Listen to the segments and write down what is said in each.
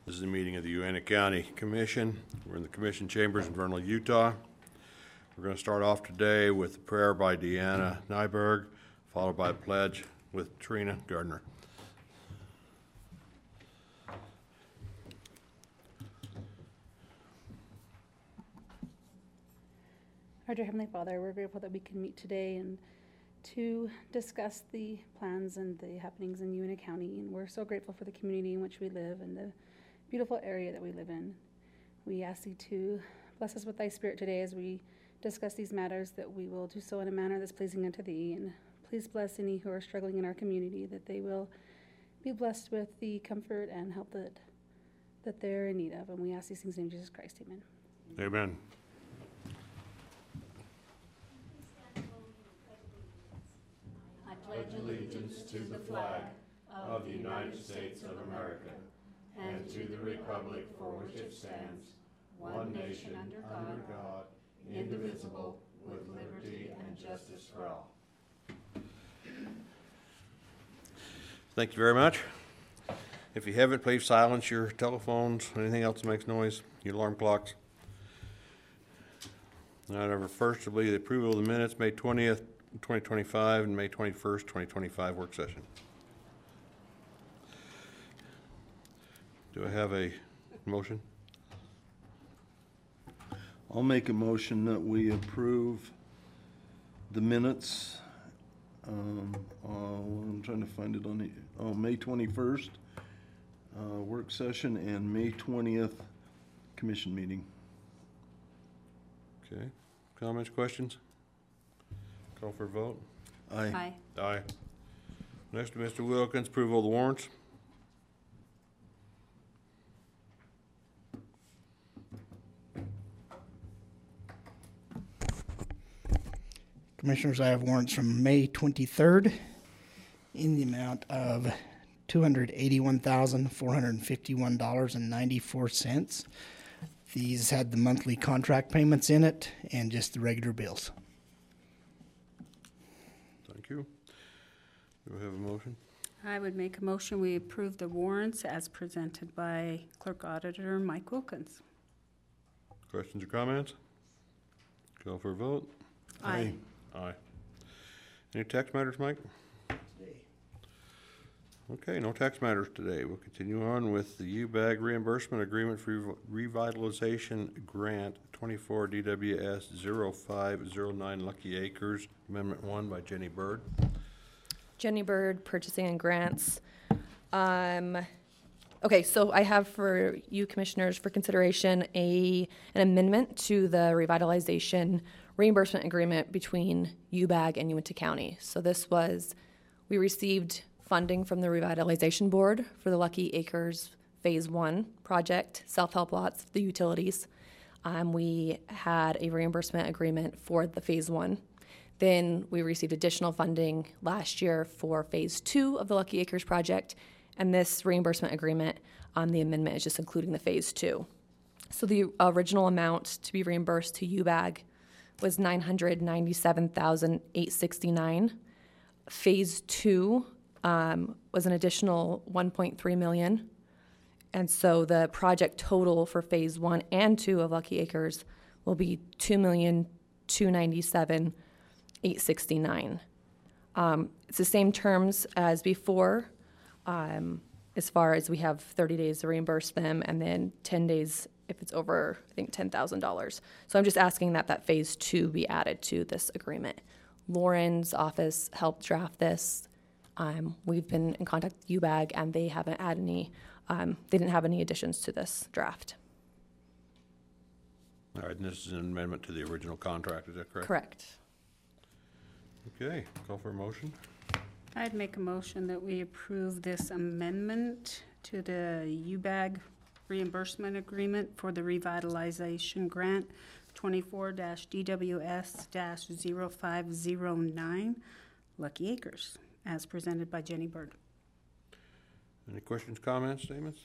This is a meeting of the Uintah County Commission. We're in the Commission Chambers in Vernal, Utah. We're going to start off today with a prayer by Deanna Nyberg, followed by a pledge with Trina Gardner. Our dear Heavenly Father, we're grateful that we can meet today and to discuss the plans and the happenings in Uintah County. And we're so grateful for the community in which we live and the beautiful area that we live in. We ask Thee to bless us with Thy Spirit today as we discuss these matters, that we will do so in a manner that's pleasing unto Thee. And please bless any who are struggling in our community, that they will be blessed with the comfort and help that they're in need of. And we ask these things in Jesus Christ. Amen. Amen. I pledge allegiance to the flag of the United States of America and to the republic for which it stands, one nation under God, indivisible, with liberty and justice for all. Thank you very much. If you haven't, please silence your telephones, anything else that makes noise, your alarm clocks. Our first will be the approval of the minutes, May 20th, 2025, and May 21st, 2025 work session. Do I have a motion? I'll make a motion that we approve the minutes. I'm trying to find it on the May 21st work session and May 20th commission meeting. Okay. Comments, questions? Call for a vote. Aye. Aye. Next to Mr. Wilkins, approval of the warrants. Commissioners, I have warrants from May 23rd in the amount of $281,451.94. These had the monthly contract payments in it and just the regular bills. Thank you. Do I have a motion? I would make a motion we approve the warrants as presented by Clerk Auditor Mike Wilkins. Questions or comments? Call for a vote. Aye. Aye. Any tax matters, Mike? Okay, no tax matters today. We'll continue on with the UBAG reimbursement agreement for revitalization grant 24 DWS 0509 Lucky Acres, Amendment 1 by Jenny Bird. Jenny Bird, Purchasing and Grants. Okay, so I have for you commissioners for consideration an amendment to the revitalization reimbursement agreement between UBAG and Uintah County. So we received funding from the Revitalization Board for the Lucky Acres Phase 1 project, self-help lots, the utilities. We had a reimbursement agreement for the Phase 1. Then we received additional funding last year for Phase 2 of the Lucky Acres project, and this reimbursement agreement on the amendment is just including the Phase 2. So the original amount to be reimbursed to UBAG was $997,869. Phase 2 was an additional $1.3 million. And so the project total for Phase 1 and 2 of Lucky Acres will be $2,297,869. It's the same terms as before, as far as we have 30 days to reimburse them and then 10 days if it's over, I think, $10,000. So I'm just asking that Phase 2 be added to this agreement. Lauren's office helped draft this. We've been in contact with UBAG, and they haven't had any, they didn't have any additions to this draft. All right, and this is an amendment to the original contract, is that correct? Correct. Okay, call for a motion. I'd make a motion that we approve this amendment to the UBAG reimbursement agreement for the revitalization grant 24-DWS-0509 Lucky Acres, as presented by Jenny Bird. Any questions, comments, statements?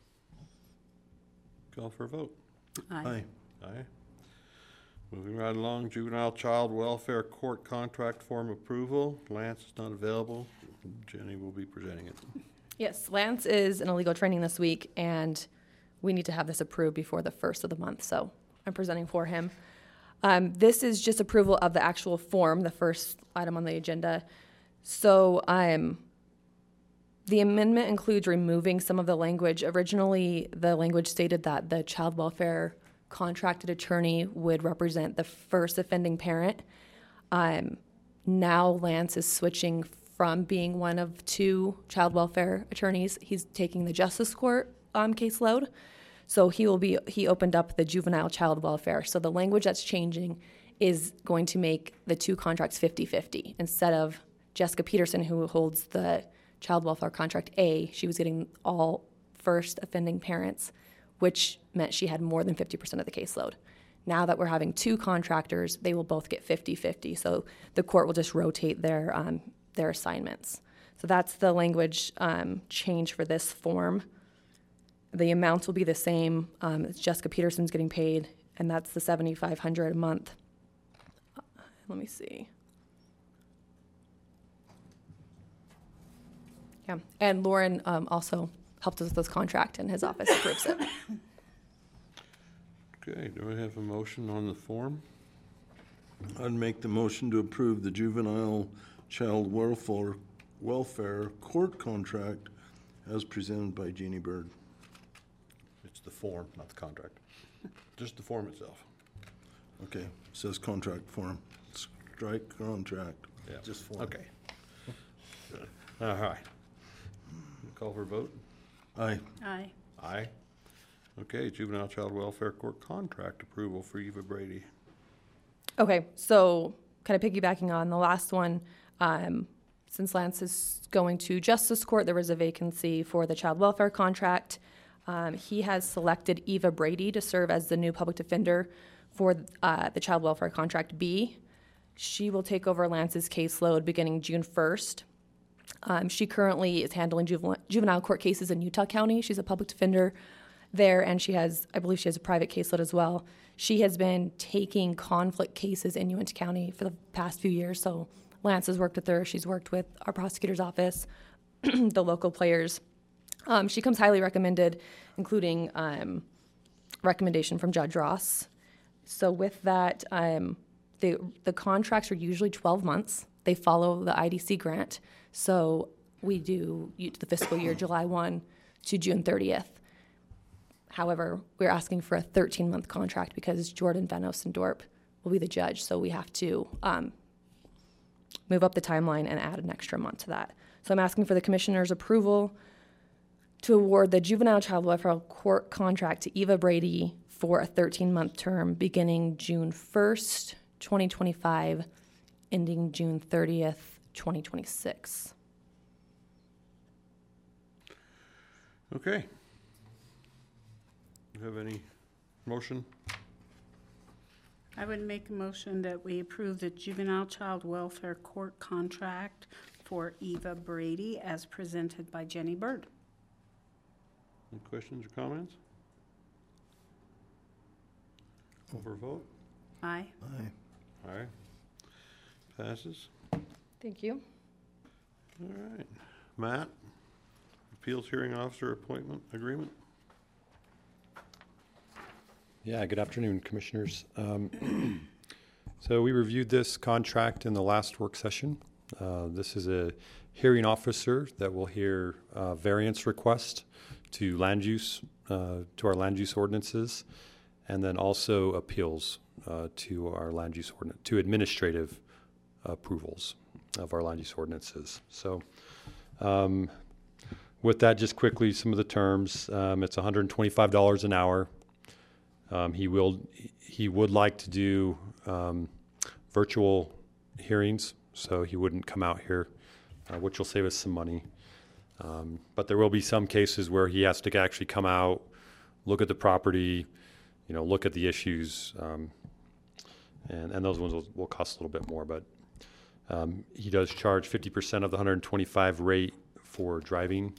Call for a vote. Aye. Aye. Moving right along, Juvenile Child Welfare Court Contract Form Approval. Lance is not available. Jenny will be presenting it. Yes, Lance is in illegal training this week, and we need to have this approved before the 1st of the month, so I'm presenting for him. This is just approval of the actual form, the first item on the agenda. So the amendment includes removing some of the language. Originally, the language stated that the child welfare contracted attorney would represent the first offending parent. Now Lance is switching from being one of 2 child welfare attorneys. He's taking the justice court caseload. So he opened up the juvenile child welfare. So the language that's changing is going to make the 2 contracts 50-50. Instead of Jessica Peterson, who holds the child welfare contract A, she was getting all first offending parents, which meant she had more than 50% of the caseload. Now that we're having 2 contractors, they will both get 50-50. So the court will just rotate their assignments. So that's the language change for this form. The amounts will be the same. Jessica Peterson's getting paid, and that's the $7,500 a month. Let me see. Yeah, and Lauren also helped us with this contract, and his office approves it. Okay, do I have a motion on the form? I'd make the motion to approve the juvenile child welfare court contract as presented by Jeannie Bird. It's the form, not the contract. Just the form itself. Okay, says contract form. Strike contract. Yeah. Just form. Okay. All right. Call for a vote? Aye. Aye. Aye. Okay, juvenile child welfare court contract approval for Eva Brady. Okay, so kind of piggybacking on the last one, since Lance is going to justice court, there was a vacancy for the child welfare contract. He has selected Eva Brady to serve as the new public defender for the child welfare contract B. She will take over Lance's caseload beginning June 1st. She currently is handling juvenile court cases in Utah County. She's a public defender there, and I believe she has a private caseload as well. She has been taking conflict cases in Uinta County for the past few years, so Lance has worked with her. She's worked with our prosecutor's office, the local players. She comes highly recommended, including recommendation from Judge Ross. So with that, the contracts are usually 12 months. They follow the IDC grant. So we do the fiscal year July 1 to June 30th. However, we're asking for a 13-month contract because Jordan Van Osendorp will be the judge. So we have to move up the timeline and add an extra month to that. So I'm asking for the commissioner's approval to award the juvenile child welfare court contract to Eva Brady for a 13-month term beginning June 1st, 2025, ending June 30th, 2026. Okay. You have any motion? I would make a motion that we approve the juvenile child welfare court contract for Eva Brady as presented by Jenny Bird. Any questions or comments? Call for a vote? Aye. Aye. Aye. Passes. Thank you. All right. Matt, Appeals Hearing Officer Appointment Agreement? Yeah, good afternoon, Commissioners. So we reviewed this contract in the last work session. This is a hearing officer that will hear variance request to land use, to our land use ordinances, and then also appeals to our land use ordinance, to administrative approvals of our land use ordinances. So with that, just quickly, some of the terms. It's $125 an hour. He would like to do virtual hearings, so he wouldn't come out here, which will save us some money. But there will be some cases where he has to actually come out, look at the property, look at the issues, and those ones will cost a little bit more. But he does charge 50% of the 125 rate for driving.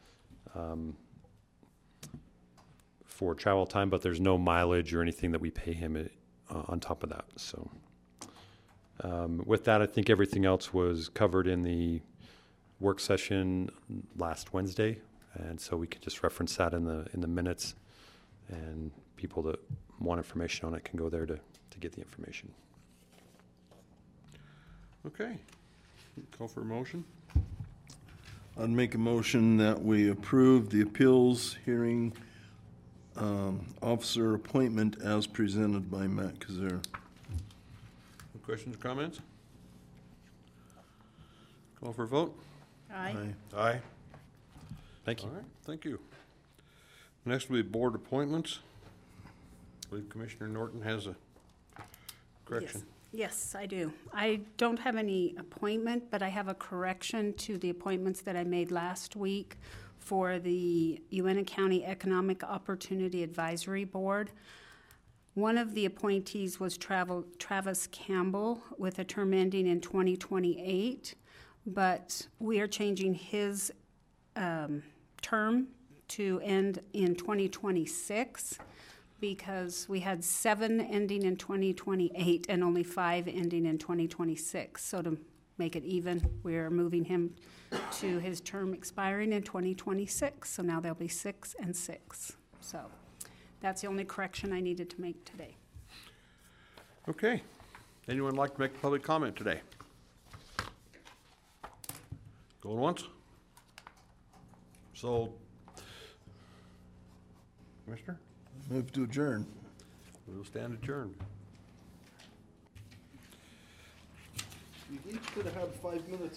For travel time, but there's no mileage or anything that we pay him on top of that. So with that, I think everything else was covered in the work session last Wednesday, and so we could just reference that in the minutes and people that want information on it can go there to get the information. Okay. Call for a motion. I'd make a motion that we approve the appeals hearing officer appointment as presented by Matt Kazir. Questions or comments? Call for a vote. Aye. Aye. Thank you. All right, thank you. Next will be board appointments. I believe Commissioner Norton has a correction. Yes, I do. I don't have any appointment, but I have a correction to the appointments that I made last week for the Uena County Economic Opportunity Advisory Board. One of the appointees was Travis Campbell with a term ending in 2028, but we are changing his term to end in 2026 because we had 7 ending in 2028 and only 5 ending in 2026. So to make it even, we're moving him to his term expiring in 2026. So now there'll be 6 and 6. So that's the only correction I needed to make today. Okay. Anyone like to make a public comment today? Going once? So, Commissioner, Move to adjourn. we'll stand adjourned. You each could have had 5 minutes